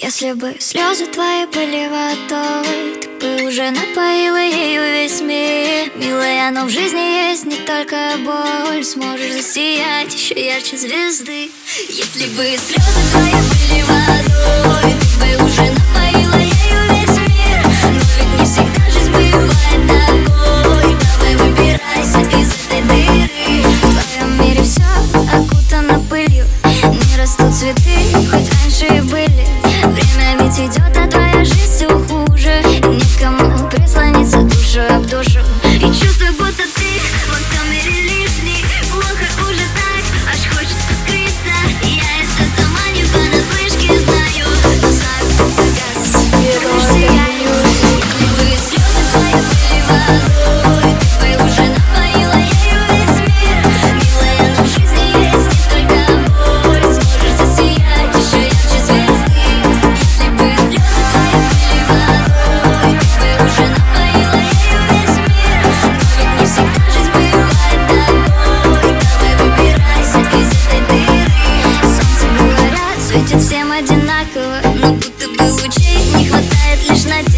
Если бы слезы твои были водой, ты бы уже напоила ею весь мир. Милая, но в жизни есть не только боль. Сможешь засиять еще ярче звезды. Если бы слезы твои были водой, ты бы уже напоила ею весь мир. Но ведь не всегда жизнь бывает такой. Давай выбирайся из этой дыры. В твоем мире все окутано пылью, не растут цветы, хоть раньше и были. Время ведь идет, а твоя жизнь все хуже. Никому прислониться душу об душу. И чувствую, будто ты во всем мире лишний. Плохо уже так, аж хочется скрыться. Я это сама не понаслышке знаю. Но знаю, погас, вернусь сияю. Если бы слезы твои были водой, ты бы уже напоила ею весь мир. Милая, но в жизни есть не только боль. Сможешь засиять еще ярче звезды. Если бы слезы твои были водой, ты бы уже напоила ею весь мир. Но ведь не всегда жизнь бывает такой. Давай выбирайся из этой дыры. Солнце, говорят, светит всем одинаково, но будто бы лучей не хватает лишь на тебя.